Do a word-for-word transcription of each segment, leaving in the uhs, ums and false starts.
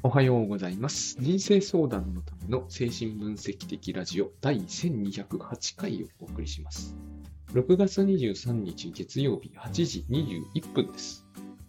おはようございます。人生相談のための精神分析的ラジオだいせんにひゃくはちかいをお送りします。ろくがつにじゅうさんにち月曜日はちじにじゅういっぷんです。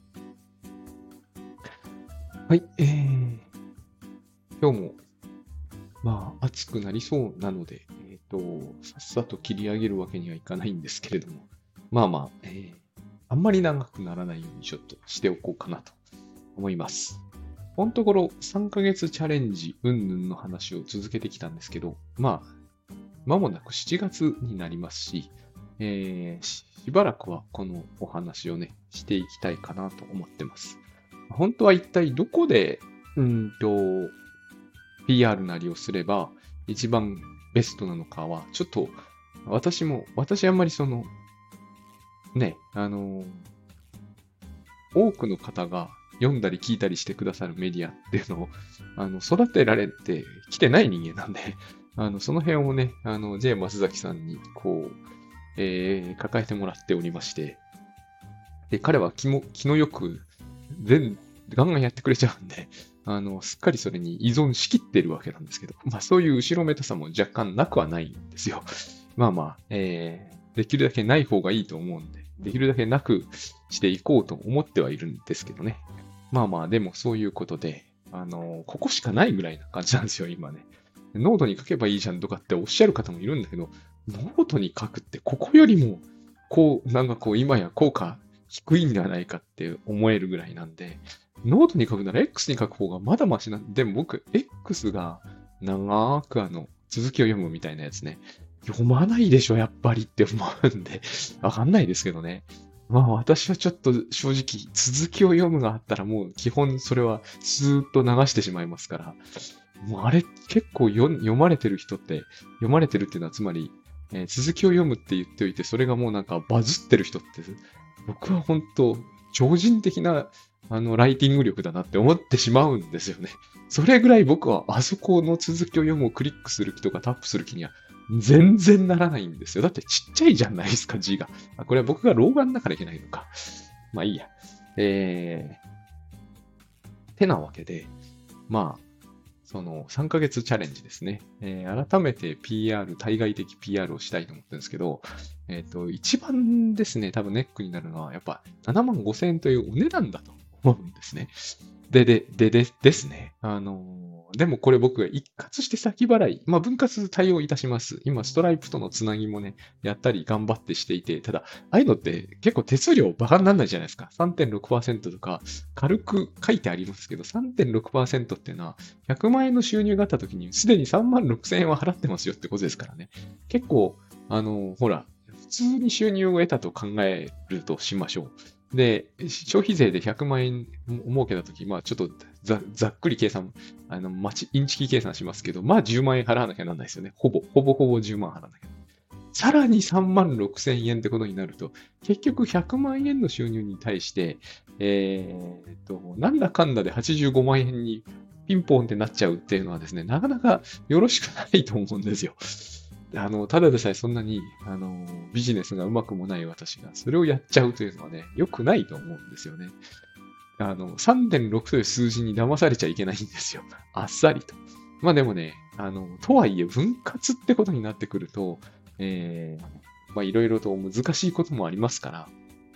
はい、えー、今日もまあ暑くなりそうなので、えっと、さっさと切り上げるわけにはいかないんですけれども、まあまあ、えー、あんまり長くならないようにちょっとしておこうかなと思います。このところさんかげつチャレンジ云々の話を続けてきたんですけど、まあ、間もなくしちがつになりますし、えーし、しばらくはこのお話をね、していきたいかなと思ってます。本当は一体どこで、うんと、ピーアール なりをすれば一番ベストなのかは、ちょっと私も、私あんまりその、ね、あの、多くの方が読んだり聞いたりしてくださるメディアっていうのを、あの、育てられてきてない人間なんで、あの、その辺をね、あの、J 松崎さんに、こう、えー、抱えてもらっておりまして、で、彼は気も、気のよく、全、ガンガンやってくれちゃうんで、あの、すっかりそれに依存しきってるわけなんですけど、まあそういう後ろめたさも若干なくはないんですよ。まあまあ、えー、できるだけない方がいいと思うんで、できるだけなくしていこうと思ってはいるんですけどね。まあまあ、でもそういうことで、あの、ここしかないぐらいな感じなんですよ、今ね。ノートに書けばいいじゃんとかっておっしゃる方もいるんだけど、ノートに書くってここよりも、こう、なんかこう、今や効果低いんではないかって思えるぐらいなんで、ノートに書くなら X に書く方がまだマシなんで、も僕、X が長くあの、続きを読むみたいなやつね、読まないでしょ、やっぱりって思うんで、わかんないですけどね。まあ私はちょっと正直続きを読むがあったらもう基本それはスーッと流してしまいますから、もうあれ結構読読まれてる人って、読まれてるっていうのはつまり、えー続きを読むって言っておいてそれがもうなんかバズってる人って、僕は本当超人的なあのライティング力だなって思ってしまうんですよね。それぐらい僕はあそこの続きを読むをクリックする気とかタップする気には全然ならないんですよ。だってちっちゃいじゃないですか、字が。あ、これは僕が老眼だからいけないのか。まあいいや。えー、てなわけで、まあ、そのさんかげつチャレンジですね。えー改めて ピーアール、対外的 ピーアール をしたいと思ってるんですけど、えっと、一番ですね、多分ネックになるのは、やっぱななまんごせんえんというお値段だと思うんですね。で、で、で、で、ですね。あのーでもこれ僕が一括して先払い、まあ分割対応いたします。今、ストライプとのつなぎもね、やったり頑張ってしていて、ただ、ああいうのって結構手数料バカにならないじゃないですか。さんてんろくパーセントとか、軽く書いてありますけど、さんてんろくパーセント っていうのは、ひゃくまん円の収入があった時に、すでにさんまんろくせんえんは払ってますよってことですからね。結構、あのーほら、普通に収入を得たと考えるとしましょう。で、消費税でひゃくまん円儲けたとき、まあちょっとざざっくり計算、あの、まち、インチキ計算しますけど、まあじゅうまん円払わなきゃなんないですよね。ほぼ、ほぼほぼじゅうまん払わなきゃ。さらにさんまんろくせんえんってことになると、結局ひゃくまん円の収入に対して、えーっと、なんだかんだではちじゅうごまん円にピンポンってなっちゃうっていうのはですね、なかなかよろしくないと思うんですよ。あの、ただでさえそんなに、あの、ビジネスがうまくもない私が、それをやっちゃうというのはね、良くないと思うんですよね。あの、さんてんろくという数字に騙されちゃいけないんですよ。あっさりと。まあでもね、あの、とはいえ分割ってことになってくると、えー、まあいろいろと難しいこともありますから、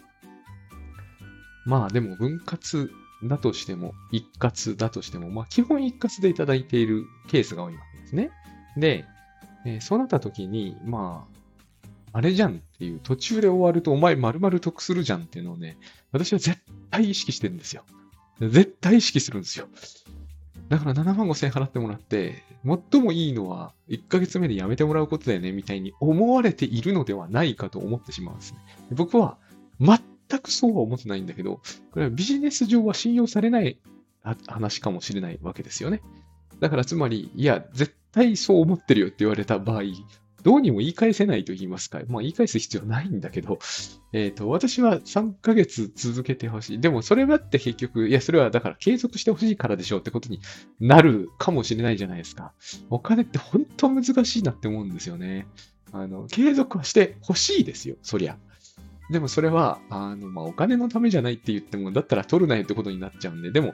まあでも分割だとしても、一括だとしても、まあ基本一括でいただいているケースが多いわけですね。で、えーそうなった時に、まあ、あれじゃんっていう、途中で終わるとお前丸々得するじゃんっていうのをね、私は絶対意識してるんですよ。絶対意識するんですよ。だからななまんごせん円払ってもらって、最もいいのは、いっかげつめでやめてもらうことだよね、みたいに思われているのではないかと思ってしまうんですね。僕は、全くそうは思ってないんだけど、これはビジネス上は信用されない話かもしれないわけですよね。だからつまり、いや、絶対そう思ってるよって言われた場合、どうにも言い返せないと言いますか。まあ言い返す必要ないんだけど、えっと、私はさんかげつ続けてほしい。でもそれだって結局、いや、それはだから継続してほしいからでしょうってことになるかもしれないじゃないですか。お金って本当難しいなって思うんですよね。あの、継続はしてほしいですよ、そりゃ。でもそれは、あの、まあ、お金のためじゃないって言っても、だったら取るなよってことになっちゃうんで、でも、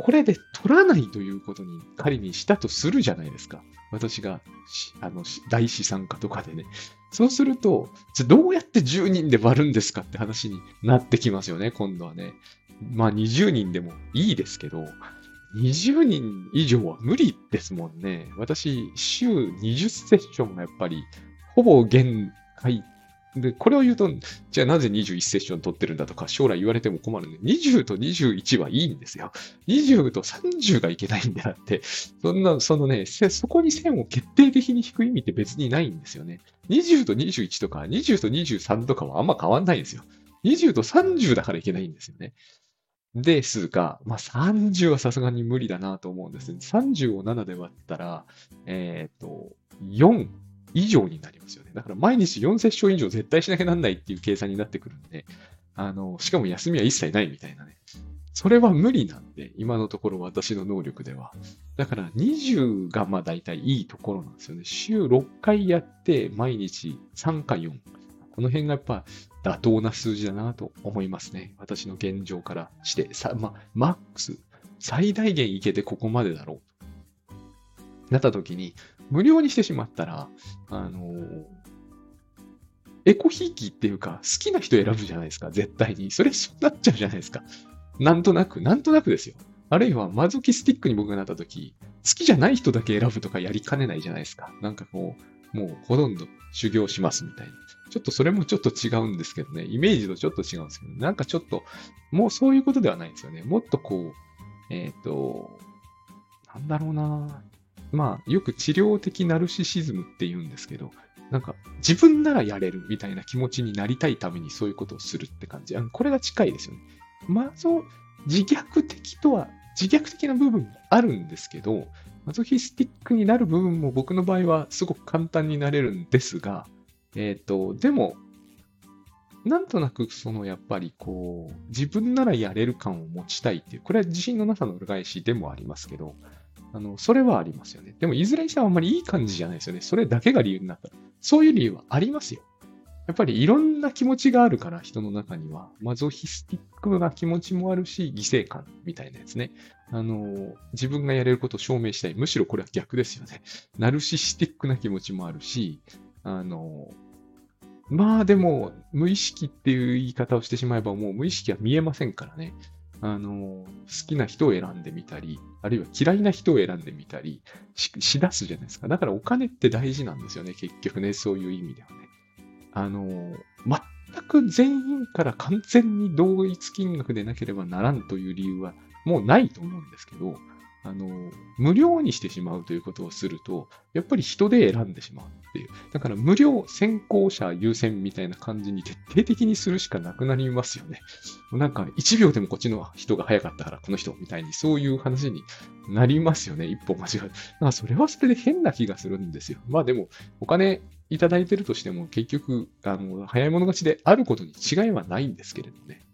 これで取らないということに仮にしたとするじゃないですか。私がしあのし大資産家とかでね。そうすると、じゃあどうやってじゅうにんで割るんですかって話になってきますよね、今度はね。まあにじゅうにんでもいいですけど、にじゅうにん以上は無理ですもんね。私、週にじゅうセッションがやっぱり、ほぼ限界。で、これを言うと、じゃあなぜにじゅういちセッション取ってるんだとか、将来言われても困るんで、にじゅうとにじゅういちはいいんですよ。にじゅうとさんじゅうがいけないんであって、そんな、そのね、せそこに線を決定的に引く意味って別にないんですよね。にじゅうとにじゅういちとか、にじゅうとにじゅうさんとかはあんま変わんないんですよ。にじゅうとさんじゅうだからいけないんですよね。ですが、まあ、さんじゅうはさすがに無理だなと思うんですね。さんじゅうをななで割ったら、えっと、よん以上になりますよね。だから毎日よんセッション以上絶対しなきゃなんないっていう計算になってくるんで、あの、しかも休みは一切ないみたいなね。それは無理なんで、今のところ私の能力では。だからにじゅうがまあ大体いいところなんですよね。週ろっかいやって毎日さんかよん。この辺がやっぱ妥当な数字だなと思いますね。私の現状からして、さまあ、マックス、最大限いけてここまでだろう。なった時に、無料にしてしまったら、あのーエコひいきっていうか、好きな人選ぶじゃないですか、絶対に。それそうなっちゃうじゃないですか。なんとなく、なんとなくですよ。あるいは、マゾキスティックに僕がなった時、好きじゃない人だけ選ぶとかやりかねないじゃないですか。なんかこう、もうほとんど修行しますみたいな。ちょっとそれもちょっと違うんですけどね。イメージとちょっと違うんですけど、なんかちょっと、もうそういうことではないんですよね。もっとこう、えっと、なんだろうな。まあ、よく治療的ナルシシズムって言うんですけど、なんか自分ならやれるみたいな気持ちになりたいためにそういうことをするって感じ。あのこれが近いですよね。マゾ、自虐的とは、自虐的な部分もあるんですけど、マゾヒスティックになる部分も僕の場合はすごく簡単になれるんですが、えっと、でも、なんとなくそのやっぱりこう、自分ならやれる感を持ちたいっていう、これは自信のなさの裏返しでもありますけど、あの、それはありますよね。でも、いずれにしてもあんまりいい感じじゃないですよね。それだけが理由になったら。そういう理由はありますよ。やっぱりいろんな気持ちがあるから、人の中には。マゾヒスティックな気持ちもあるし、犠牲感みたいなやつね。あの、自分がやれることを証明したい。むしろこれは逆ですよね。ナルシスティックな気持ちもあるし、あの、まあでも、無意識っていう言い方をしてしまえば、もう無意識は見えませんからね。あの、好きな人を選んでみたり、あるいは嫌いな人を選んでみたりし、しだすじゃないですか。だからお金って大事なんですよね、結局ね、そういう意味ではね。あの、全く全員から完全に同一金額でなければならんという理由はもうないと思うんですけど、あの、無料にしてしまうということをすると、やっぱり人で選んでしまうっていう。だから無料先行者優先みたいな感じに徹底的にするしかなくなりますよね。なんかいちびょうでもこっちの人が早かったからこの人みたいにそういう話になりますよね。一歩間違える。まあそれはそれで変な気がするんですよ。まあでもお金いただいてるとしても結局、あの、早い者勝ちであることに違いはないんですけれどね。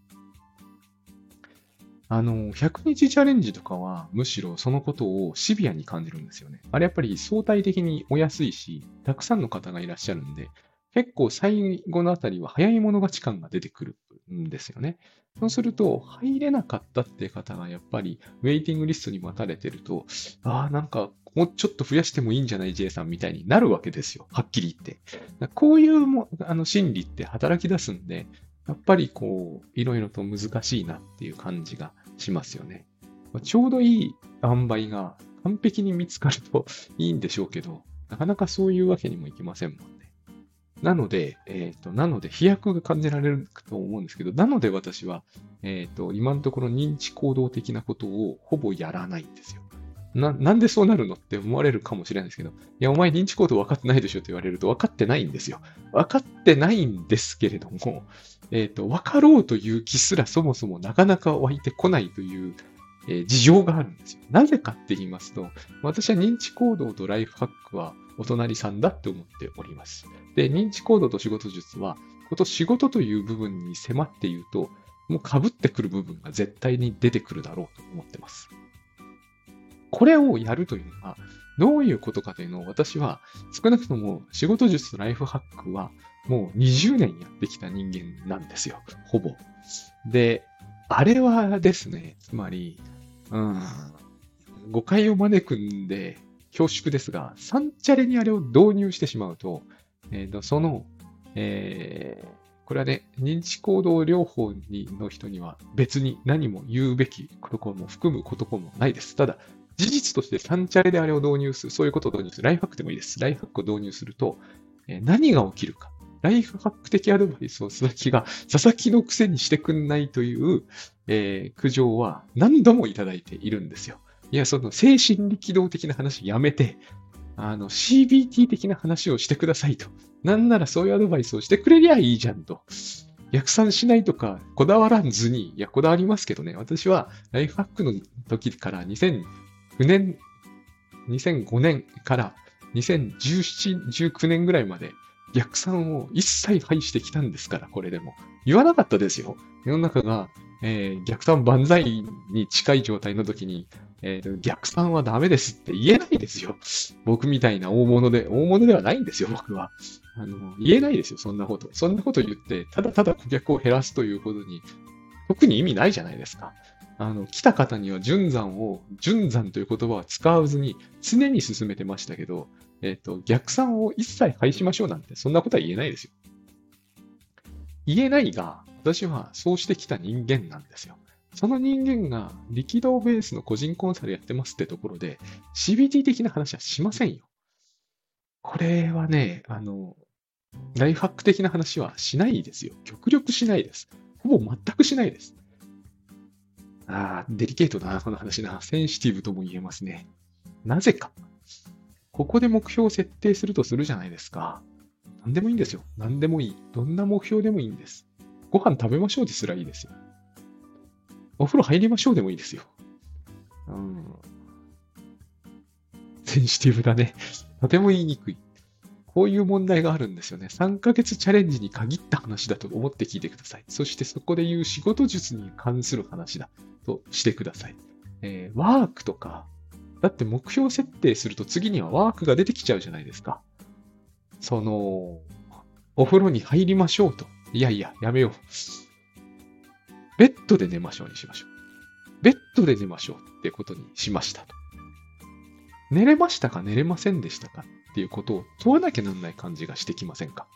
あの、ひゃくにちチャレンジとかは、むしろそのことをシビアに感じるんですよね。あれやっぱり相対的にお安いし、たくさんの方がいらっしゃるんで、結構最後のあたりは早い者勝ち感が出てくるんですよね。そうすると、入れなかったっていう方がやっぱり、ウェイティングリストに待たれてると、ああ、なんか、もうちょっと増やしてもいいんじゃない J さんみたいになるわけですよ。はっきり言って。こういうもあの心理って働き出すんで、やっぱりこう、いろいろと難しいなっていう感じがしますよね。ちょうどいい塩梅が完璧に見つかるといいんでしょうけど、なかなかそういうわけにもいきませんもんね。なので、えっと、なので、飛躍が感じられると思うんですけど、なので私は、えっと、今のところ認知行動的なことをほぼやらないんですよ。な、なんでそうなるのって思われるかもしれないですけど、いや、お前認知行動分かってないでしょって言われると分かってないんですよ。分かってないんですけれども、えっと、分かろうという気すらそもそもなかなか湧いてこないという、えー事情があるんですよ。なぜかって言いますと、私は認知行動とライフハックはお隣さんだって思っております。で、認知行動と仕事術は、こと仕事という部分に迫って言うと、もう被ってくる部分が絶対に出てくるだろうと思ってます。これをやるというのは、どういうことかというのを私は少なくとも仕事術とライフハックはもうにじゅうねんやってきた人間なんですよ。ほぼ。で、あれはですね、つまりうん、誤解を招くんで恐縮ですが、サンチャレにあれを導入してしまうと、えーと、その、えーこれはね、認知行動療法にの人には別に何も言うべきことも含むこともないです。ただ、事実としてサンチャレであれを導入する、そういうことを導入する、ライフハックでもいいです。ライフハックを導入すると、えー何が起きるか。ライフハック的アドバイスを佐々木が佐々木のくせにしてくんないという、えー苦情は何度もいただいているんですよ。いや、その精神力動的な話やめて、あの シービーティー 的な話をしてくださいと。なんならそういうアドバイスをしてくれりゃいいじゃんと。逆算しないとか、こだわらずに、いや、こだわりますけどね。私はライフハックの時からにせんきゅうねん、にせんごねんからにせんじゅうなな、じゅうきゅうねんぐらいまで逆算を一切排してきたんですから、これでも。言わなかったですよ。世の中が、えー逆算万歳に近い状態の時に、えー逆算はダメですって言えないですよ。僕みたいな大物で、大物ではないんですよ、僕は。あの、言えないですよ、そんなこと。そんなこと言って、ただただ顧客を減らすということに、特に意味ないじゃないですか。あの、来た方には順算を、順算という言葉は使わずに、常に進めてましたけど、えっと、逆算を一切排しましょうなんて、そんなことは言えないですよ。言えないが、私はそうしてきた人間なんですよ。その人間が力道ベースの個人コンサルやってますってところで、シービーティー 的な話はしませんよ。これはね、あの、ライフハック的な話はしないですよ。極力しないです。ほぼ全くしないです。ああ、デリケートだな、この話な。センシティブとも言えますね。なぜか。ここで目標を設定するとするじゃないですか。何でもいいんですよ。何でもいい。どんな目標でもいいんです。ご飯食べましょうですらいいですよ。お風呂入りましょうでもいいですよ。うん。センシティブだね。とても言いにくい。こういう問題があるんですよね。さんかげつチャレンジに限った話だと思って聞いてください。そしてそこで言う仕事術に関する話だとしてください。えーワークとか、だって目標設定すると次にはワークが出てきちゃうじゃないですか。その、お風呂に入りましょうと。いやいや、やめよう。ベッドで寝ましょうにしましょう。ベッドで寝ましょうってことにしましたと。寝れましたか寝れませんでしたかっていうことを問わなきゃなんない感じがしてきませんか。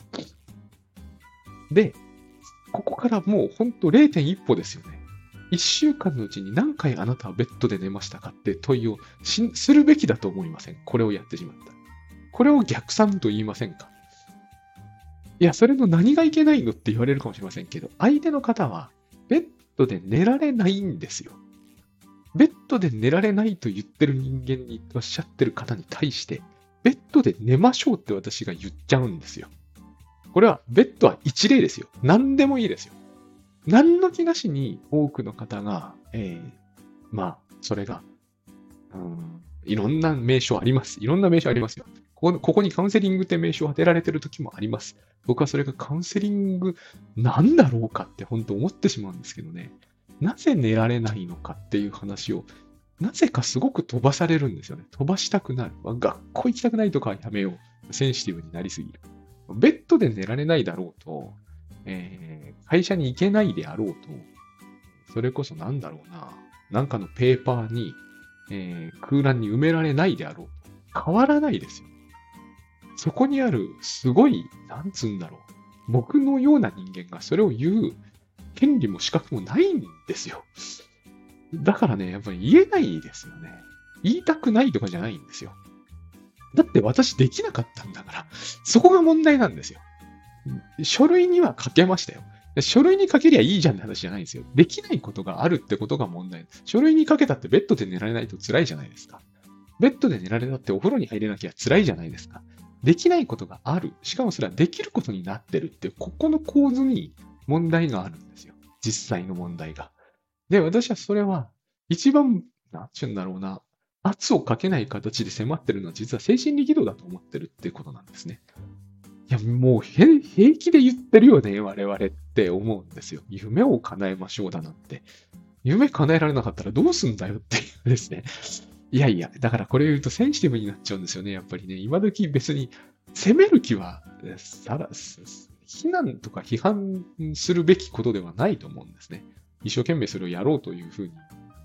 で、ここからもうほんと れいてんいち 歩ですよね。いっしゅうかんのうちに何回あなたはベッドで寝ましたかって問いをしするべきだと思いません。これをやってしまったら。これを逆算と言いませんか。いや、それの何がいけないのって言われるかもしれませんけど、相手の方はベッドで寝られないんですよ。ベッドで寝られないと言ってる人間におっしゃってる方に対して、ベッドで寝ましょうって私が言っちゃうんですよ。これは、ベッドは一例ですよ。何でもいいですよ。何の気なしに多くの方が、えー、まあ、それが、うん、いろんな名称あります。いろんな名称ありますよ。ここここにカウンセリングって名称を当てられてる時もあります。僕はそれがカウンセリングなんだろうかって本当思ってしまうんですけどね。なぜ寝られないのかっていう話を、なぜかすごく飛ばされるんですよね。飛ばしたくなる。学校行きたくないとかはやめよう。センシティブになりすぎる。ベッドで寝られないだろうと、えー会社に行けないであろうと、それこそなんだろうな。なんかのペーパーに、えー空欄に埋められないであろうと。変わらないですよ。そこにある、すごい、なんつうんだろう。僕のような人間がそれを言う権利も資格もないんですよ。だからね、やっぱり言えないですよね。言いたくないとかじゃないんですよ。だって私できなかったんだから、そこが問題なんですよ。書類には書けましたよ。書類に書けりゃいいじゃんって話じゃないんですよ。できないことがあるってことが問題です。書類に書けたってベッドで寝られないと辛いじゃないですか。ベッドで寝られたってお風呂に入れなきゃ辛いじゃないですか。できないことがある。しかもそれはできることになってるって、ここの構図に問題があるんですよ。実際の問題が。で、私はそれは一番、なんちゅうんだろうな、圧をかけない形で迫ってるのは実は精神力動だと思ってるってことなんですね。いや、もうへ平気で言ってるよね、我々って思うんですよ。夢を叶えましょうだなんて。夢叶えられなかったらどうすんだよっていうですね。いやいや、だからこれ言うとセンシティブになっちゃうんですよね。やっぱりね、今時別に責める気は、さら、非難とか批判するべきことではないと思うんですね。一生懸命それをやろうというふうに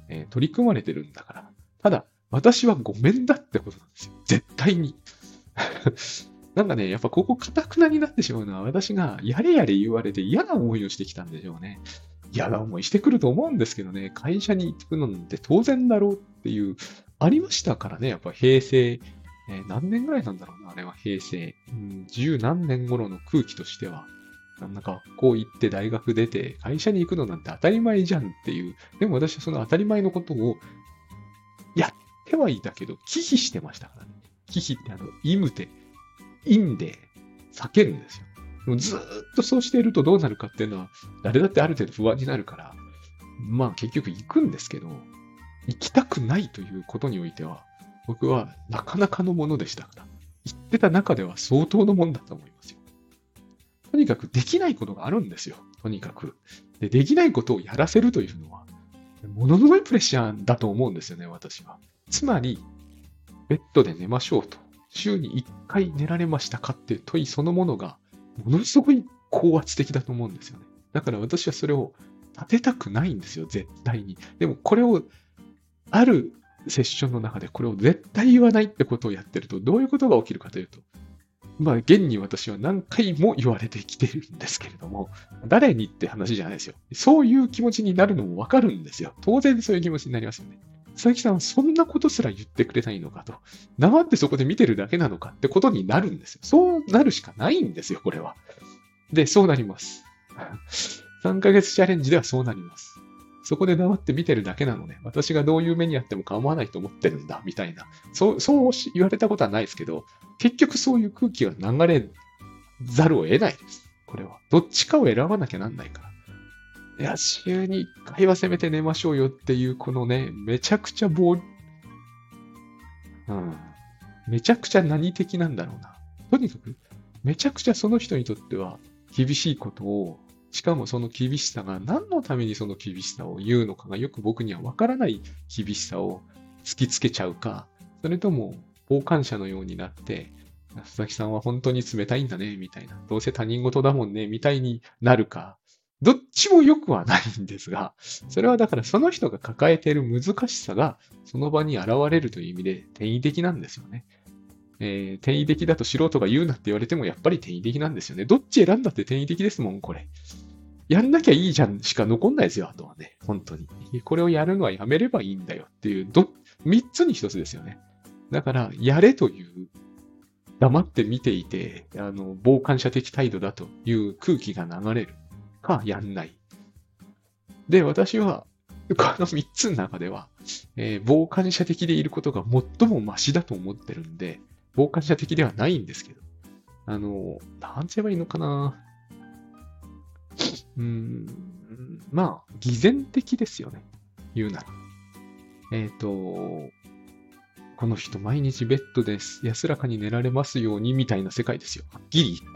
えー取り組まれてるんだから。ただ、私はごめんだってことなんですよ。絶対に。なんかね、やっぱここ堅くなになってしまうのは、私がやれやれ言われて嫌な思いをしてきたんでしょうね。嫌な思いしてくると思うんですけどね、会社に行くのなんて当然だろうっていう、ありましたからね、やっぱ平成、えー何年ぐらいなんだろうな、あれは平成、うん、十何年頃の空気としては、なんか学校行って大学出て会社に行くのなんて当たり前じゃんっていう、でも私はその当たり前のことをやってはいたけど、忌避してましたからね。忌避ってあの、意無て、陰で避けるんですよ。でもずーっとそうしているとどうなるかっていうのは、誰だってある程度不安になるから、まあ結局行くんですけど、行きたくないということにおいては、僕はなかなかのものでしたから、行ってた中では相当のもんだと思いますよ。とにかくできないことがあるんですよ。とにかく。で、できないことをやらせるというのは、ものすごいプレッシャーだと思うんですよね、私は。つまり、ベッドで寝ましょうと。週にいっかい寝られましたかっていう問いそのものが、ものすごい高圧的だと思うんですよね。だから私はそれを立てたくないんですよ、絶対に。でもこれを、あるセッションの中でこれを絶対言わないってことをやってると、どういうことが起きるかというと、まあ、現に私は何回も言われてきてるんですけれども、誰にって話じゃないですよ。そういう気持ちになるのもわかるんですよ。当然そういう気持ちになりますよね。佐々木さんはそんなことすら言ってくれないのかと。黙ってそこで見てるだけなのかってことになるんですよ。そうなるしかないんですよ、これは。で、そうなります。さんかげつチャレンジではそうなります。そこで黙って見てるだけなのね。私がどういう目にあっても構わないと思ってるんだ、みたいな。そう、そう言われたことはないですけど、結局そういう空気が流れざるを得ないです。これは。どっちかを選ばなきゃなんないから。いや、週にいっかいはせめて寝ましょうよっていう、このね、めちゃくちゃ暴、うん。めちゃくちゃ何的なんだろうな。とにかく、めちゃくちゃその人にとっては厳しいことを、しかもその厳しさが何のためにその厳しさを言うのかがよく僕にはわからない厳しさを突きつけちゃうか、それとも傍観者のようになって、佐々木さんは本当に冷たいんだね、みたいな。どうせ他人事だもんね、みたいになるか。どっちも良くはないんですが、それはだからその人が抱えている難しさがその場に現れるという意味で転移的なんですよね。えー転移的だと素人が言うなって言われてもやっぱり転移的なんですよね。どっち選んだって転移的ですもん、これ。やんなきゃいいじゃんしか残んないですよ、あとはね。本当に。これをやるのはやめればいいんだよっていう、ど、三つに一つですよね。だから、やれという、黙って見ていて、あの、傍観者的態度だという空気が流れるか、やんない。で、私は、この三つの中では、えー傍観者的でいることが最もマシだと思ってるんで、傍観者的ではないんですけど、あの、なんて言えばいいのかな。うーん、まあ、偽善的ですよね。言うなら。えっ、と、この人毎日ベッドで安らかに寝られますようにみたいな世界ですよ。はっきり言って。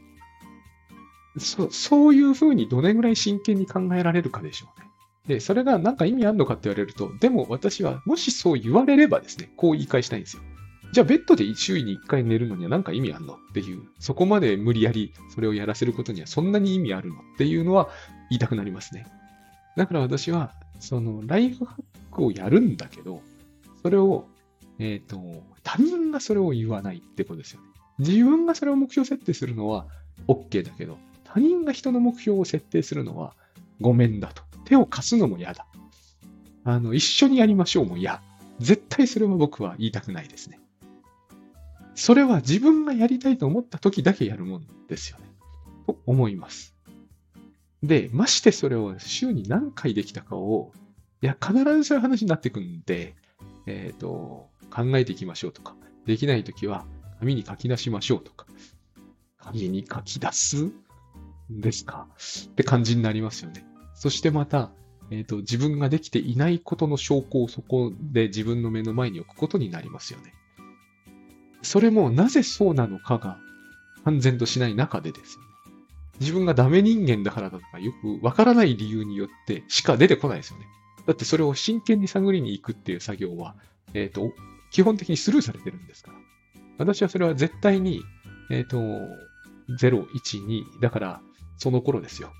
そそういうふうにどれぐらい真剣に考えられるかでしょうね。で、それがなんか意味あるのかって言われると、でも私はもしそう言われればですね、こう言い返したいんですよ。じゃあベッドで周囲にいっかい寝るのには何か意味あるのっていう、そこまで無理やりそれをやらせることにはそんなに意味あるのっていうのは言いたくなりますね。だから私は、そのライフハックをやるんだけど、それを、えっ、と、他人がそれを言わないってことですよね。自分がそれを目標設定するのは OK だけど、他人が人の目標を設定するのはごめんだと。手を貸すのも嫌だ。あの、一緒にやりましょうも嫌。絶対それは僕は言いたくないですね。それは自分がやりたいと思った時だけやるもんですよね。と思います。で、ましてそれを週に何回できたかを、いや、必ずそういう話になっていくんで、えっ、と、考えていきましょうとか、できないときは紙に書き出しましょうとか、紙に書き出すんですかって感じになりますよね。そしてまた、えっ、と、自分ができていないことの証拠をそこで自分の目の前に置くことになりますよね。それもなぜそうなのかが判然としない中でですよね。自分がダメ人間だからだとかよくわからない理由によってしか出てこないですよね。だってそれを真剣に探りに行くっていう作業は、えっ、と、基本的にスルーされてるんですから。私はそれは絶対に、えっ、と、ゼロ、いち、に、だからその頃ですよ。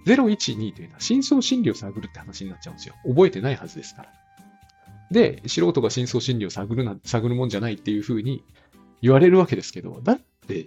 ゼロ、いち、にというのは深層心理を探るって話になっちゃうんですよ。覚えてないはずですから。で、素人が深層心理を探るな、探るもんじゃないっていうふうに言われるわけですけど、だって、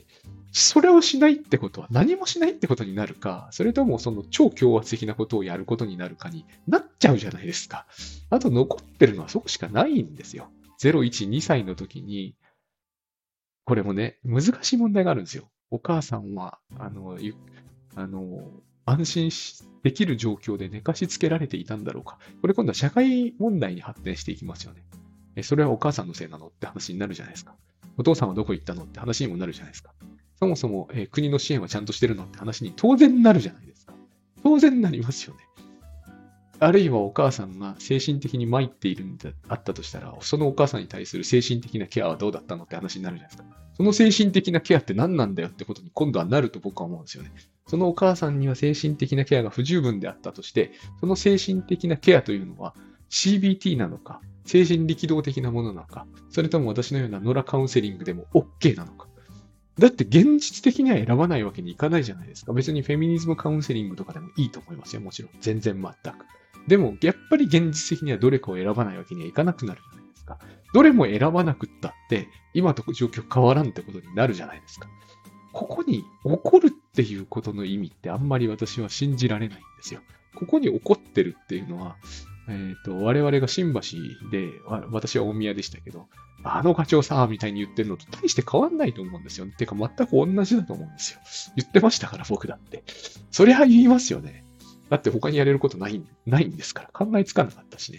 それをしないってことは何もしないってことになるか、それともその超強圧的なことをやることになるかになっちゃうじゃないですか。あと残ってるのはそこしかないんですよ。ゼロ、いち、にさいの時に、これもね、難しい問題があるんですよ。お母さんは、あの、ゆあの、安心しできる状況で寝かしつけられていたんだろうか。これ今度は社会問題に発展していきますよね。え、それはお母さんのせいなのって話になるじゃないですか。お父さんはどこ行ったのって話にもなるじゃないですか。そもそも、えー国の支援はちゃんとしてるのって話に当然なるじゃないですか。当然なりますよね。あるいはお母さんが精神的に参っているんであったとしたら、そのお母さんに対する精神的なケアはどうだったのって話になるじゃないですか。その精神的なケアって何なんだよってことに今度はなると僕は思うんですよね。そのお母さんには精神的なケアが不十分であったとして、その精神的なケアというのは シービーティー なのか、精神力動的なものなのか、それとも私のようなノラカウンセリングでも OK なのか。だって現実的には選ばないわけにいかないじゃないですか。別にフェミニズムカウンセリングとかでもいいと思いますよ。もちろん。全然全く。でも、やっぱり現実的にはどれかを選ばないわけにはいかなくなるじゃないですか。どれも選ばなくったって、今と状況変わらんってことになるじゃないですか。ここに起こるっていうことの意味ってあんまり私は信じられないんですよ。ここに起こってるっていうのは、えっと、我々が新橋で、わ私は大宮でしたけど、あの課長さ、みたいに言ってるのと大して変わんないと思うんですよ。てか全く同じだと思うんですよ。言ってましたから、僕だって。そりゃ言いますよね。だって他にやれることない、ないんですから。考えつかなかったしね。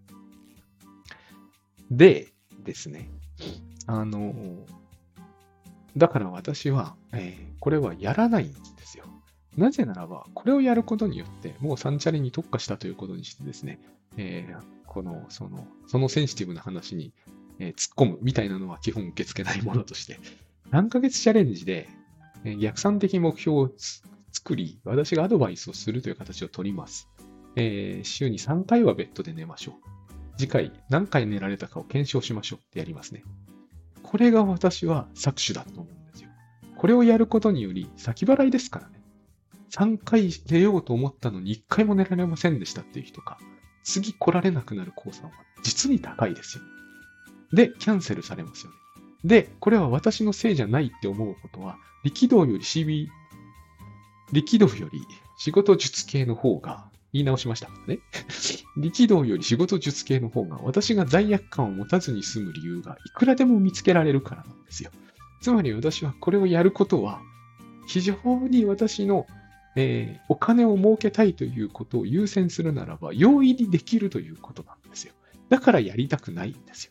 で、ですね。あの、だから私は、えーこれはやらないんですよ。なぜならば、これをやることによって、もうサンチャレに特化したということにしてですね、えーこの、その、そのセンシティブな話に、えー突っ込むみたいなのは基本受け付けないものとして、何ヶ月チャレンジで、えー逆算的目標をつ作り、私がアドバイスをするという形を取ります。えー週にさんかいはベッドで寝ましょう。次回、何回寝られたかを検証しましょうってやりますね。これが私は搾取だと思うんですよ。これをやることにより、先払いですからね。さんかい寝ようと思ったのにいっかいも寝られませんでしたっていう人が、次来られなくなる降参は実に高いですよね。で、キャンセルされますよね。で、これは私のせいじゃないって思うことは、力道より シービー、力道より仕事術系の方が、言い直しましたからね。力道より仕事術系の方が、私が罪悪感を持たずに済む理由がいくらでも見つけられるからなんですよ。つまり私はこれをやることは、非常に私の、えーお金を儲けたいということを優先するならば、容易にできるということなんですよ。だからやりたくないんですよ。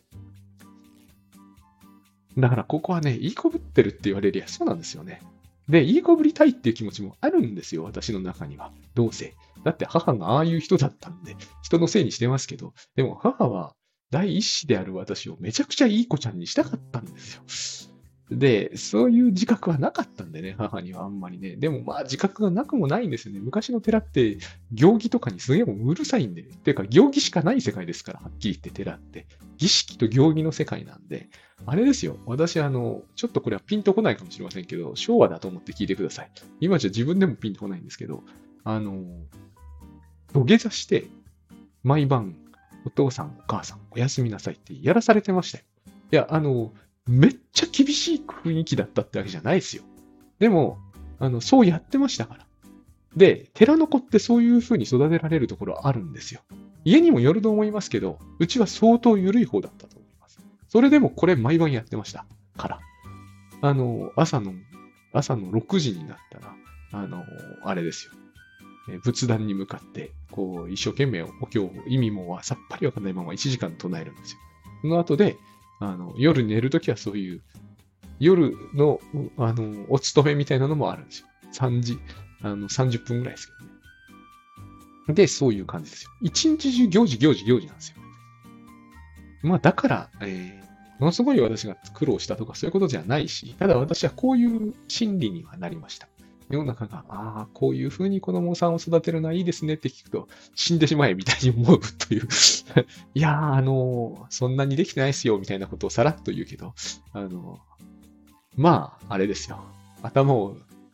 だからここはね、いいこぶってるって言われりゃそうなんですよね。で、いいこぶりたいっていう気持ちもあるんですよ、私の中には。どうせ。だって母がああいう人だったんで、人のせいにしてますけど、でも母は第一子である私をめちゃくちゃいい子ちゃんにしたかったんですよ。で、そういう自覚はなかったんでね、母にはあんまりね。でもまあ自覚がなくもないんですよね。昔の寺って、行儀とかにすげえもううるさいんで。ていうか、行儀しかない世界ですから、はっきり言って寺って。儀式と行儀の世界なんで。あれですよ。私、あの、ちょっとこれはピンとこないかもしれませんけど、昭和だと思って聞いてください。今じゃ自分でもピンとこないんですけど、あの、土下座して、毎晩、お父さん、お母さん、おやすみなさいってやらされてましたよ。いや、あの、めっちゃ厳しい雰囲気だったってわけじゃないですよ。でも、あの、そうやってましたから。で、寺の子ってそういう風に育てられるところあるんですよ。家にもよると思いますけど、うちは相当緩い方だったと思います。それでもこれ毎晩やってましたから。あの、朝の、朝のろくじになったら、あの、あれですよ。え仏壇に向かって、こう、一生懸命お経を、意味もさっぱりわかんないままいちじかん唱えるんですよ。その後で、あの、夜寝るときはそういう、夜の、あの、お勤めみたいなのもあるんですよ。さんじ、あの、さんじゅっぷんぐらいですけどね。で、そういう感じですよ。一日中行事行事行事なんですよ。まあ、だから、えー、ものすごい私が苦労したとかそういうことじゃないし、ただ私はこういう心理にはなりました。世の中が、ああ、こういうふうに子供さんを育てるのはいいですねって聞くと、死んでしまえみたいに思うという。いやー、あのー、そんなにできてないですよみたいなことをさらっと言うけど、あのー、まあ、あれですよ。頭を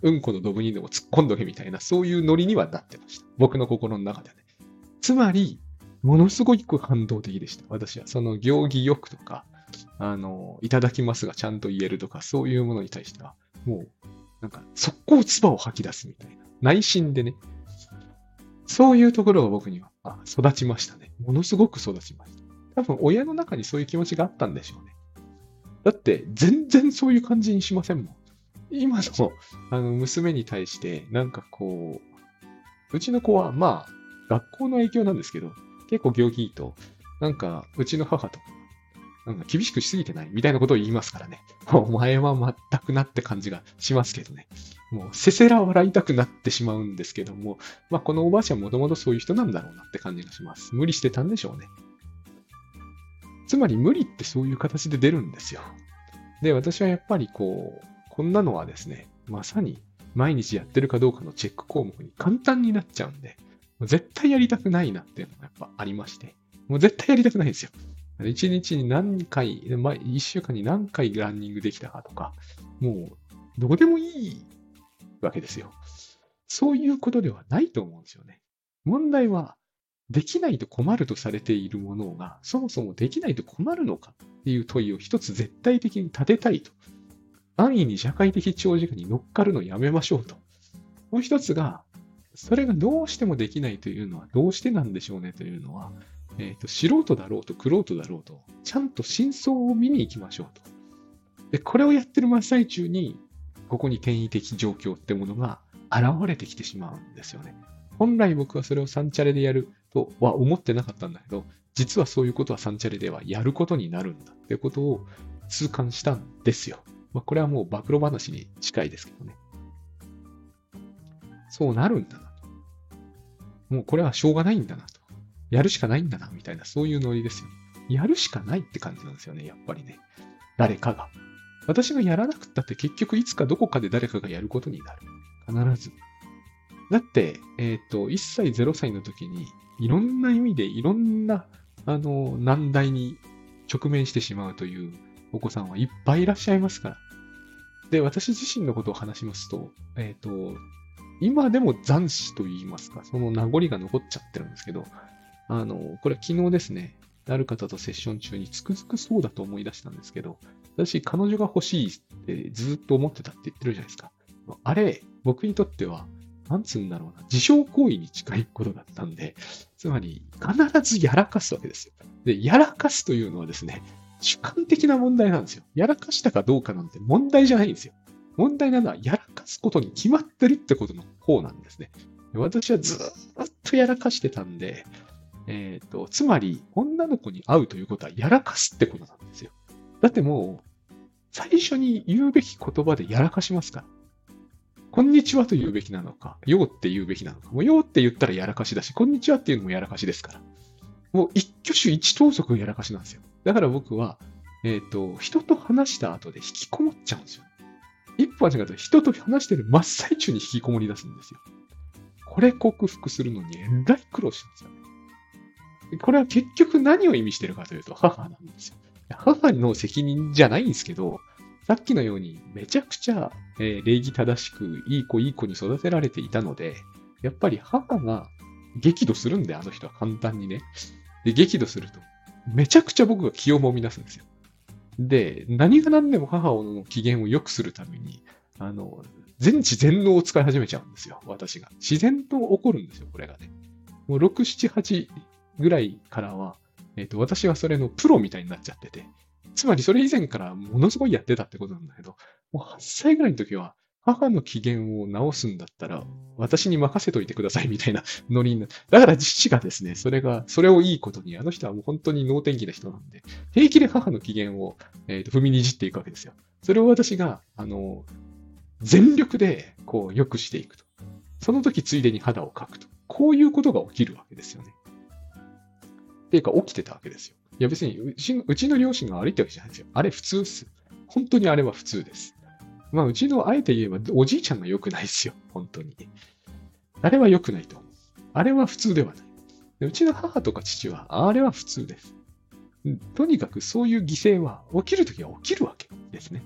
うんこのドブにでも突っ込んどけみたいな、そういうノリにはなってました。僕の心の中ではね。つまり、ものすごく感動的でした。私は。その行儀よくとか、あの、いただきますがちゃんと言えるとか、そういうものに対しては、もう、なんか、速攻唾を吐き出すみたいな。内心でね。そういうところが僕には、あ、育ちましたね。ものすごく育ちました。多分、親の中にそういう気持ちがあったんでしょうね。だって、全然そういう感じにしませんもん。今の、あの、娘に対して、なんかこう、うちの子は、まあ、学校の影響なんですけど、結構行儀いいと、なんか、うちの母とか、なんか厳しくしすぎてないみたいなことを言いますからね。お前は全くなって感じがしますけどね。もう、せせら笑いたくなってしまうんですけども、まあ、このおばあちゃんもともとそういう人なんだろうなって感じがします。無理してたんでしょうね。つまり、無理ってそういう形で出るんですよ。で、私はやっぱりこう、こんなのはですね、まさに毎日やってるかどうかのチェック項目に簡単になっちゃうんで、もう絶対やりたくないなっていうのがやっぱありまして、もう絶対やりたくないんですよ。一日に何回、まあ、一週間に何回ランニングできたかとか、もうどうでもいいわけですよ。そういうことではないと思うんですよね。問題は、できないと困るとされているものが、そもそもできないと困るのかっていう問いを一つ絶対的に立てたいと。安易に社会的長時間に乗っかるのをやめましょうと。もう一つが、それがどうしてもできないというのはどうしてなんでしょうねというのは、えっと、素人だろうと玄人だろうと、ちゃんと真相を見に行きましょうと。で、これをやってる真っ最中に、ここに転移的状況ってものが現れてきてしまうんですよね。本来僕はそれをサンチャレでやるとは思ってなかったんだけど、実はそういうことはサンチャレではやることになるんだってことを痛感したんですよ。まあ、これはもう暴露話に近いですけどね。そうなるんだなと。もうこれはしょうがないんだなと。やるしかないんだな、みたいな、そういうノリですよね。やるしかないって感じなんですよね、やっぱりね。誰かが。私がやらなくったって結局いつかどこかで誰かがやることになる。必ず。だって、えっと、いっさい、ぜろさいの時に、いろんな意味でいろんな、あの、難題に直面してしまうというお子さんはいっぱいいらっしゃいますから。で、私自身のことを話しますと、えっと、今でも残死と言いますか、その名残が残っちゃってるんですけど、あの、これ昨日ですね、ある方とセッション中につくづくそうだと思い出したんですけど、私、彼女が欲しいってずっと思ってたって言ってるじゃないですか。あれ、僕にとっては、なんつうんだろうな、自傷行為に近いことだったんで、つまり、必ずやらかすわけですよ。で、やらかすというのはですね、主観的な問題なんですよ。やらかしたかどうかなんて問題じゃないんですよ。問題なのは、やらかすことに決まってるってことの方なんですね。私はずーっとやらかしてたんで、えっと、つまり、女の子に会うということはやらかすってことなんですよ。だってもう、最初に言うべき言葉でやらかしますから。こんにちはと言うべきなのか、ようって言うべきなのか。もうようって言ったらやらかしだし、こんにちはっていうのもやらかしですから。もう一挙手一投足やらかしなんですよ。だから僕は、えっと、人と話した後で引きこもっちゃうんですよ。一歩間違うと人と話してる真っ最中に引きこもり出すんですよ。これ克服するのにえらい苦労したんですよね。これは結局何を意味してるかというと母なんですよ。母の責任じゃないんですけど、さっきのようにめちゃくちゃ、えー礼儀正しくいい子いい子に育てられていたので、やっぱり母が激怒するんで、あの人は簡単にね。で、激怒すると、めちゃくちゃ僕が気をもみ出すんですよ。で、何が何でも母の機嫌を良くするために、あの、全知全能を使い始めちゃうんですよ、私が。自然と起こるんですよ、これがね。もうろく、なな、はちぐらいからは、えっと、私はそれのプロみたいになっちゃってて、つまりそれ以前からものすごいやってたってことなんだけど、もうはっさいぐらいの時は、母の機嫌を直すんだったら、私に任せといてくださいみたいなノリになる。だから父がですね、それが、それをいいことに、あの人はもう本当に能天気な人なんで、平気で母の機嫌を、えーと踏みにじっていくわけですよ。それを私が、あの、全力で、こう、良くしていくと。その時ついでに肌をかくと。こういうことが起きるわけですよね。っていうか、起きてたわけですよ。いや別にうちの、うちの両親が悪いってわけじゃないですよ。あれ普通です。本当にあれは普通です。まあ、うちの、あえて言えば、おじいちゃんが良くないですよ。本当に。あれは良くないと思う。あれは普通ではない。でうちの母とか父は、あれは普通です。とにかくそういう犠牲は起きるときは起きるわけですね。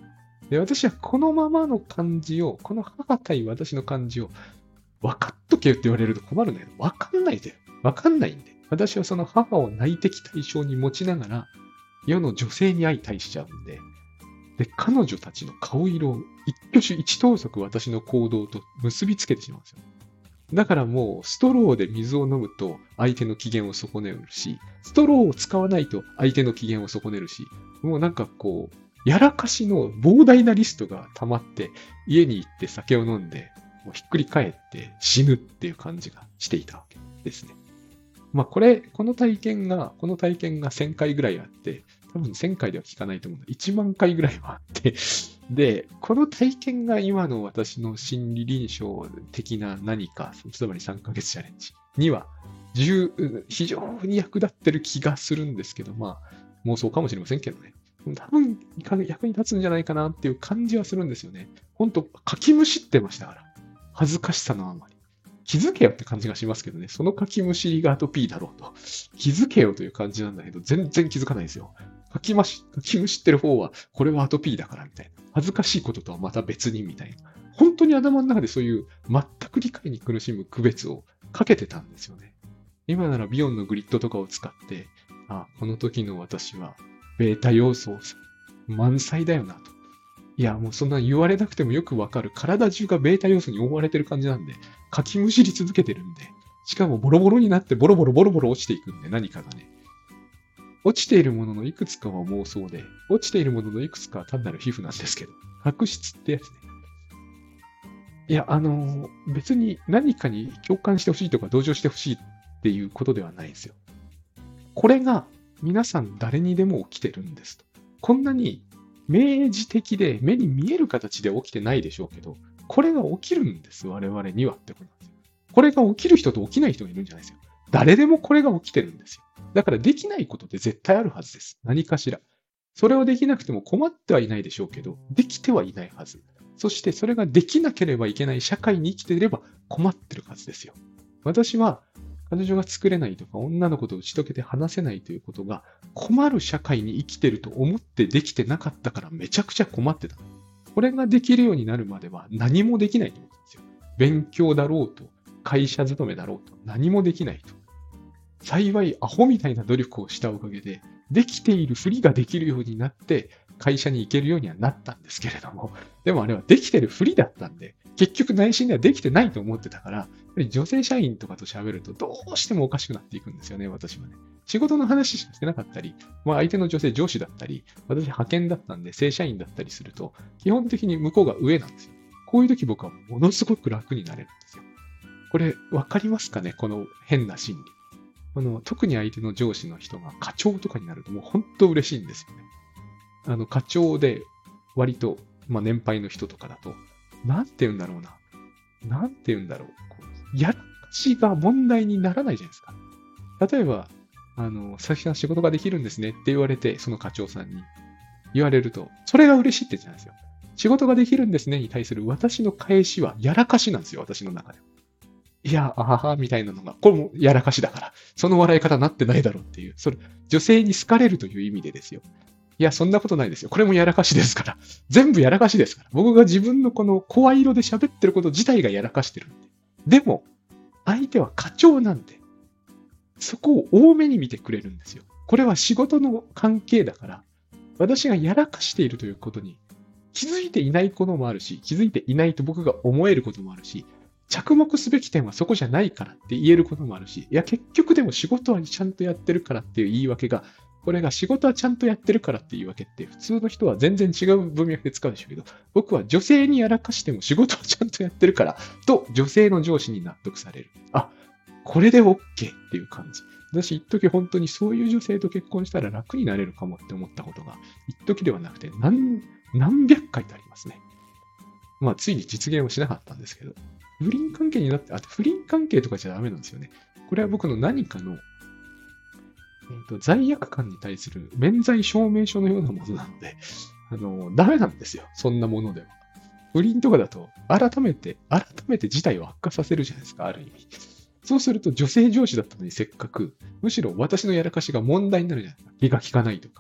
で、私はこのままの感じを、この母対私の感じを分かっとけよって言われると困るんだけど、分かんないで。分かんないんで。私はその母を内的対象に持ちながら、世の女性に相対しちゃうんで、で、彼女たちの顔色を一挙手一投足私の行動と結びつけてしまうんですよ。だからもう、ストローで水を飲むと相手の機嫌を損ねるし、ストローを使わないと相手の機嫌を損ねるし、もうなんかこう、やらかしの膨大なリストが溜まって、家に行って酒を飲んで、もうひっくり返って死ぬっていう感じがしていたわけですね。まあこれ、この体験が、この体験がせんかいぐらいあって、多分せんかいでは聞かないと思うので、いちまんかいぐらいはあって、で、この体験が今の私の心理臨床的な何か、つまりさんかげつチャレンジには、非常に役立ってる気がするんですけど、まあ、妄想かもしれませんけどね。多分役に立つんじゃないかなっていう感じはするんですよね。ほんと、かきむしってましたから。恥ずかしさのあまり。気づけよって感じがしますけどね。そのかきむしりがアトピーだろうと。気づけよという感じなんだけど、全然気づかないですよ。かきまし、かきむしってる方は、これはアトピーだからみたいな。恥ずかしいこととはまた別にみたいな。本当に頭の中でそういう全く理解に苦しむ区別をかけてたんですよね。今ならビヨンのグリッドとかを使って、あ、この時の私はベータ要素満載だよなと。いや、もうそんな言われなくてもよくわかる。体中がベータ要素に覆われてる感じなんで、かきむしり続けてるんで、しかもボロボロになってボロボロボロボロ落ちていくんで、何かがね。落ちているもののいくつかは妄想で、落ちているもののいくつかは単なる皮膚なんですけど、白質ってやつね。いや、あのー、別に何かに共感してほしいとか同情してほしいっていうことではないんですよ。これが皆さん誰にでも起きてるんですと。こんなに明示的で目に見える形で起きてないでしょうけど、これが起きるんです、我々にはってことなんですよ。これが起きる人と起きない人がいるんじゃないですよ。誰でもこれが起きてるんですよ。だからできないことって絶対あるはずです。何かしら。それをできなくても困ってはいないでしょうけど、できてはいないはず。そしてそれができなければいけない社会に生きていれば困ってるはずですよ。私は彼女が作れないとか女の子と打ち解けて話せないということが困る社会に生きてると思ってできてなかったからめちゃくちゃ困ってた。これができるようになるまでは何もできないと思ったんですよ。勉強だろうと、会社勤めだろうと、何もできないと。幸いアホみたいな努力をしたおかげで、できているふりができるようになって、会社に行けるようにはなったんですけれども、でもあれはできてるふりだったんで、結局内心ではできてないと思ってたから、やっぱり女性社員とかと喋るとどうしてもおかしくなっていくんですよね、私はね。仕事の話しかしてなかったり、まあ相手の女性上司だったり、私派遣だったんで正社員だったりすると、基本的に向こうが上なんですよ。こういう時僕はものすごく楽になれるんですよ。これわかりますかね、この変な心理。この特に相手の上司の人が課長とかになるともう本当嬉しいんですよね。あの課長で割と、まあ、年配の人とかだと、なんて言うんだろうな。なんて言うんだろう。こうやらかしが問題にならないじゃないですか。例えば、あの、佐々木さん仕事ができるんですねって言われて、その課長さんに言われると、それが嬉しいって言うんですよ。仕事ができるんですねに対する私の返しはやらかしなんですよ、私の中で。いや、あはは、みたいなのが、これもやらかしだから、その笑い方になってないだろうっていう、それ、女性に好かれるという意味でですよ。いや、そんなことないですよ。これもやらかしですから。全部やらかしですから。僕が自分のこの声色で喋ってること自体がやらかしてるんで。でも、相手は課長なんで、そこを多めに見てくれるんですよ。これは仕事の関係だから、私がやらかしているということに気づいていないこともあるし、気づいていないと僕が思えることもあるし、着目すべき点はそこじゃないからって言えることもあるし、いや結局でも仕事はちゃんとやってるからっていう言い訳が、これが仕事はちゃんとやってるからっていう言い訳って普通の人は全然違う文脈で使うでしょうけど、僕は女性にやらかしても仕事はちゃんとやってるからと女性の上司に納得される。あ、これで OK っていう感じ。私一時本当にそういう女性と結婚したら楽になれるかもって思ったことが一時ではなくて何、何百回とありますね。まあついに実現はしなかったんですけど。不倫関係になって、あと不倫関係とかじゃダメなんですよね。これは僕の何かの、えーと、罪悪感に対する免罪証明書のようなものなので、あの、ダメなんですよ。そんなものでは。不倫とかだと、改めて、改めて事態を悪化させるじゃないですか、ある意味。そうすると女性上司だったのにせっかく、むしろ私のやらかしが問題になるじゃないですか。気が利かないとか。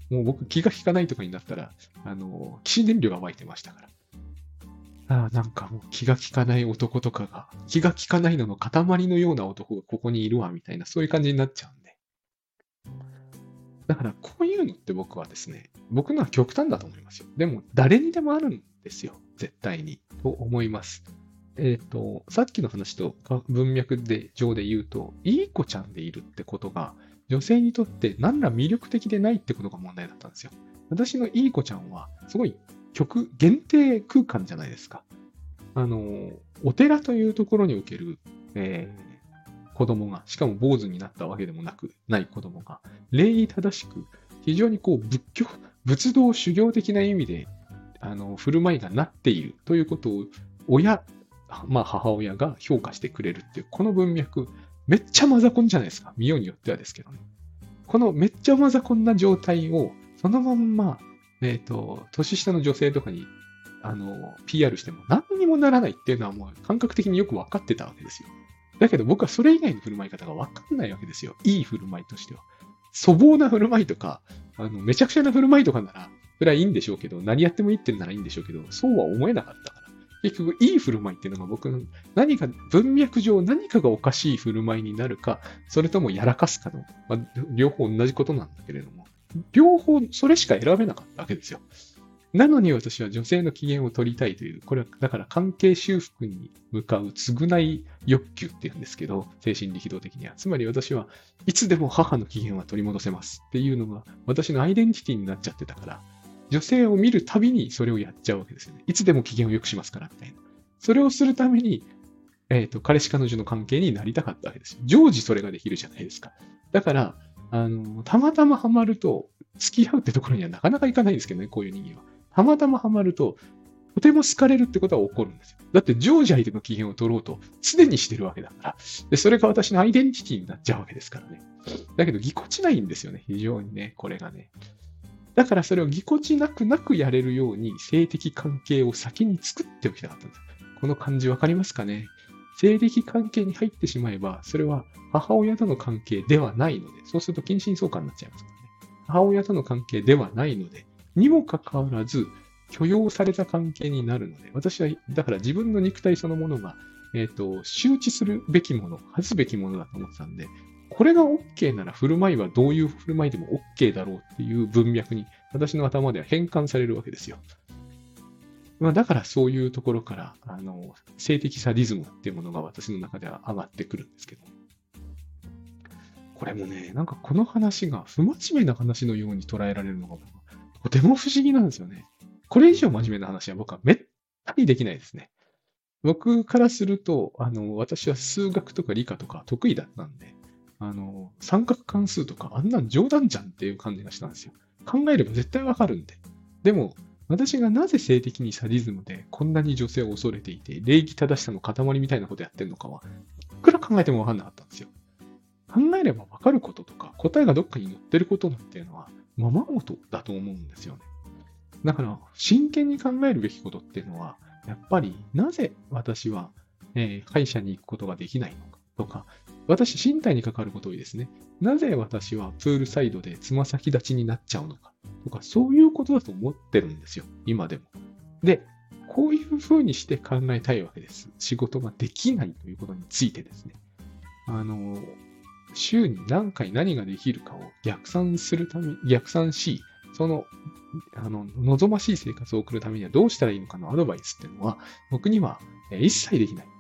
もう僕気が利かないとかになったら、あの、起死燃料が湧いてましたから。ああ、なんかもう気が利かない男とかが、気が利かないのの塊のような男がここにいるわ、みたいな、そういう感じになっちゃうんで。だからこういうのって僕はですね、僕のは極端だと思いますよ。でも誰にでもあるんですよ。絶対に。と思います。えっと、さっきの話とか文脈で上で言うと、いい子ちゃんでいるってことが、女性にとって何ら魅力的でないってことが問題だったんですよ。私のいい子ちゃんは、すごい極限定空間じゃないですか。あの、お寺というところにおける、えー子供が、しかも坊主になったわけでもなく、ない子供が、礼儀正しく、非常にこう仏教、仏道修行的な意味で、あの、振る舞いがなっているということを、親、まあ母親が評価してくれるっていう、この文脈、めっちゃマザコンじゃないですか。見ようによってはですけどね。このめっちゃマザコンな状態を、そのまんま、えっと、年下の女性とかに、あの、ピーアール しても何にもならないっていうのはもう感覚的によく分かってたわけですよ。だけど僕はそれ以外の振る舞い方が分かんないわけですよ。いい振る舞いとしては。粗暴な振る舞いとか、あの、めちゃくちゃな振る舞いとかなら、それはいいんでしょうけど、何やってもいいってんならいいんでしょうけど、そうは思えなかったから。結局、いい振る舞いっていうのが僕の何か、文脈上何かがおかしい振る舞いになるか、それともやらかすかの、まあ、両方同じことなんだけれども、両方それしか選べなかったわけですよ。なのに私は女性の機嫌を取りたいという、これはだから関係修復に向かう償い欲求っていうんですけど、精神力動的には。つまり私はいつでも母の機嫌は取り戻せますっていうのが私のアイデンティティになっちゃってたから、女性を見るたびにそれをやっちゃうわけですよね。いつでも機嫌を良くしますからみたいな。それをするために、えっと、彼氏彼女の関係になりたかったわけですよ。常時それができるじゃないですか。だから、あの、たまたまハマると、付き合うってところにはなかなかいかないんですけどね、こういう人間は。たまたまハマると、とても好かれるってことは起こるんですよ。だって、ジョージアイでの機嫌を取ろうと、常にしてるわけだから。で、それが私のアイデンティティになっちゃうわけですからね。だけど、ぎこちないんですよね。非常にね、これがね。だから、それをぎこちなくなくやれるように、性的関係を先に作っておきたかったんです。この感じわかりますかね？性的関係に入ってしまえば、それは母親との関係ではないので、そうすると近親相関になっちゃいますからね。母親との関係ではないので、にもかかわらず、許容された関係になるので、私は、だから自分の肉体そのものが、えっと、周知するべきもの、恥ずべきものだと思ってたんで、これが OK なら振る舞いはどういう振る舞いでも OK だろうっていう文脈に、私の頭では変換されるわけですよ。まあ、だからそういうところから、あの、性的サディズムっていうものが私の中では上がってくるんですけど。これもね、なんかこの話が不真面目な話のように捉えられるのがとても不思議なんですよね。これ以上真面目な話は僕はめったにできないですね。僕からすると、あの、私は数学とか理科とか得意だったんで、あの、三角関数とかあんなん冗談じゃんっていう感じがしたんですよ。考えれば絶対わかるんで。でも、私がなぜ性的にサディズムでこんなに女性を恐れていて、礼儀正しさの塊みたいなことやってるのかは、いくら考えてもわかんなかったんですよ。考えればわかることとか、答えがどっかに載ってることなんていうのは、ままごとだと思うんですよね。だから、真剣に考えるべきことっていうのは、やっぱり、なぜ私は、えー歯医者に行くことができないのかとか、私、身体に関わることをですね、なぜ私はプールサイドでつま先立ちになっちゃうのかとか、そういうことだと思ってるんですよ、今でも。で、こういうふうにして考えたいわけです。仕事ができないということについてですね。あの、週に何回何ができるかを逆算するため、逆算し、その、あの、望ましい生活を送るためにはどうしたらいいのかのアドバイスっていうのは、僕には、えー一切できないです。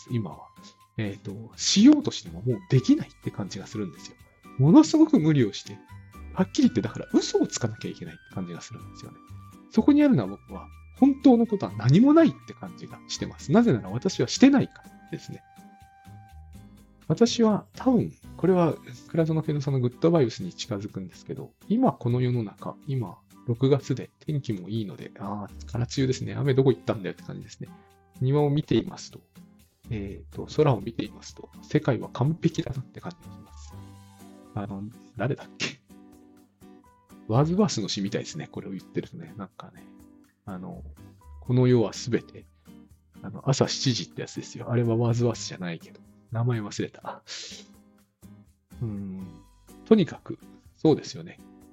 今は。えっと、しようとしてももうできないって感じがするんですよ。ものすごく無理をして、はっきり言ってだから嘘をつかなきゃいけないって感じがするんですよね。そこにあるのは僕は、本当のことは何もないって感じがしてます。なぜなら私はしてないからですね。私は多分、これは倉園健さんのグッドバイブスに近づくんですけど、今この世の中、今ろくがつで天気もいいので、ああ、空梅雨ですね。雨どこ行ったんだよって感じですね。庭を見ていますと、えっと、空を見ていますと、世界は完璧だなって感じがします。あの、誰だっけワーズバースの詩みたいですね。これを言ってるとね。なんかね、あの、この世はすべて、あの、朝しちじってやつですよ。あれはワーズバースじゃないけど。名前忘れた。うん。とにかく、そうですよね。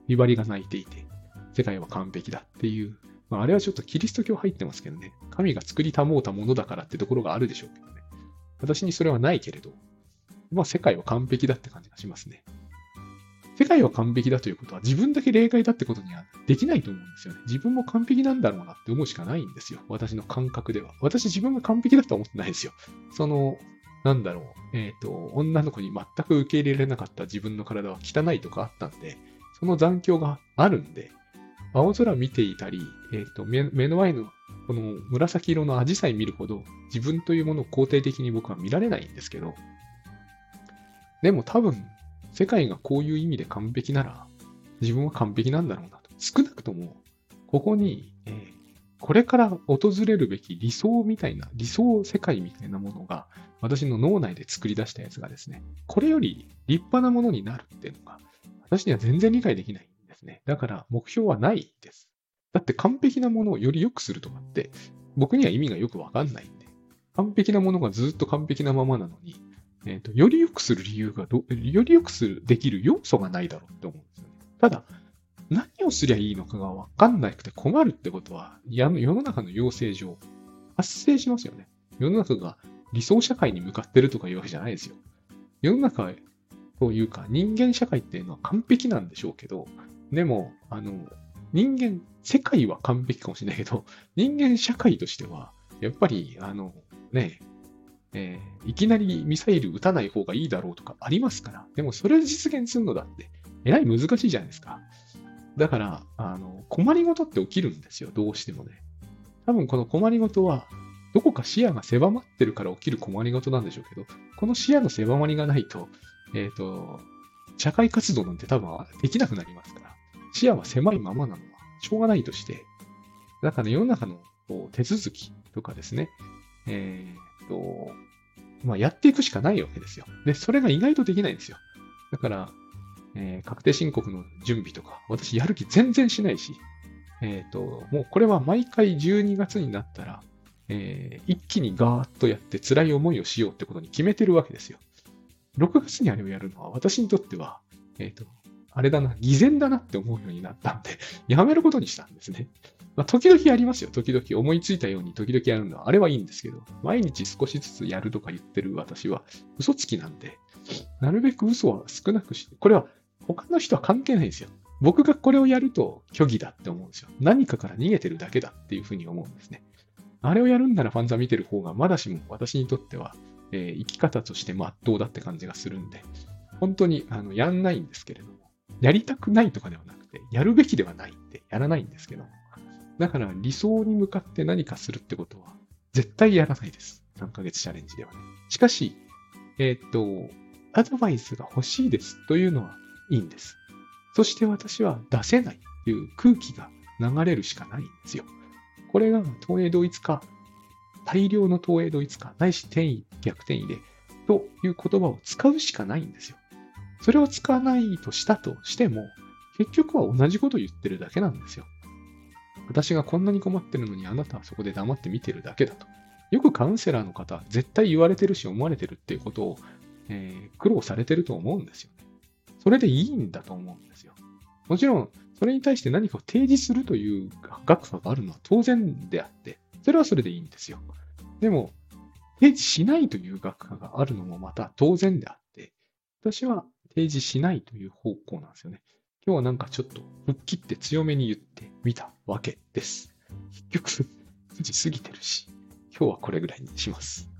ビバリが泣いていて、世界は完璧だっていう、まあ、あれはちょっとキリスト教入ってますけどね、神が作りたもうたものだからってところがあるでしょうけどね。私にそれはないけれど、まあ世界は完璧だって感じがしますね。世界は完璧だということは自分だけ例外だってことにはできないと思うんですよね。自分も完璧なんだろうなって思うしかないんですよ。私の感覚では。私自分が完璧だとは思ってないですよ。その、なんだろう。えっと、女の子に全く受け入れられなかった自分の体は汚いとかあったんで、その残響があるんで、青空見ていたり、えっと、目目の前のこの紫色のアジサイ見るほど自分というものを肯定的に僕は見られないんですけど、でも多分、世界がこういう意味で完璧なら、自分は完璧なんだろうなと。少なくとも、ここに、えーこれから訪れるべき理想みたいな、理想世界みたいなものが、私の脳内で作り出したやつがですね、これより立派なものになるっていうのが、私には全然理解できないんですね。だから目標はないです。だって完璧なものをより良くするとかって、僕には意味がよくわかんないんで、完璧なものがずっと完璧なままなのに、えっと、より良くする理由がど、より良くする、できる要素がないだろうって思うんですよね。ただ、何をすりゃいいのかがわかんなくて困るってことは、や世の中の要請上、発生しますよね。世の中が理想社会に向かってるとかいうわけじゃないですよ。世の中というか、人間社会っていうのは完璧なんでしょうけど、でも、あの、人間、世界は完璧かもしれないけど、人間社会としては、やっぱり、あの、ね、えーいきなりミサイル撃たない方がいいだろうとかありますから。でもそれを実現するのだって、えらい難しいじゃないですか。だから、あの、困りごとって起きるんですよ。どうしてもね。多分この困りごとは、どこか視野が狭まってるから起きる困りごとなんでしょうけど、この視野の狭まりがないと、えっと、社会活動なんて多分できなくなりますから、視野は狭いままなのはしょうがないとして、だから世の中のこう手続きとかですね、えっと、まあ、やっていくしかないわけですよ。で、それが意外とできないんですよ。だから、えー確定申告の準備とか、私やる気全然しないし、えっと、もうこれは毎回じゅうにがつになったら、えー一気にガーッとやって辛い思いをしようってことに決めてるわけですよ。ろくがつにあれをやるのは私にとっては、えっと、あれだな、偽善だなって思うようになったんで、やめることにしたんですね。まあ、時々やりますよ。時々思いついたように時々やるのは、あれはいいんですけど、毎日少しずつやるとか言ってる私は嘘つきなんで、なるべく嘘は少なくして、これは他の人は関係ないんですよ。僕がこれをやると虚偽だって思うんですよ。何かから逃げてるだけだっていうふうに思うんですね。あれをやるんならファンザ見てる方がまだしも私にとっては、えー生き方として真っ当だって感じがするんで、本当にあのやんないんですけれども、やりたくないとかではなくて、やるべきではないってやらないんですけども、だから理想に向かって何かするってことは絶対やらないです。さんかげつチャレンジではね。しかし、えーっと、アドバイスが欲しいですというのはいいんです。そして私は出せないという空気が流れるしかないんですよ。これが東映同一化、大量の東映同一化、ないし転移、逆転移で、という言葉を使うしかないんですよ。それを使わないとしたとしても、結局は同じことを言ってるだけなんですよ。私がこんなに困ってるのにあなたはそこで黙って見てるだけだと。よくカウンセラーの方、絶対言われてるし思われてるっていうことを、えー苦労されてると思うんですよね。それでいいんだと思うんですよ。もちろん、それに対して何かを提示するという学科があるのは当然であって、それはそれでいいんですよ。でも、提示しないという学科があるのもまた当然であって、私は提示しないという方向なんですよね。今日はなんかちょっと吹っ切って強めに言ってみたわけです。結局、くじ過ぎてるし、今日はこれぐらいにします。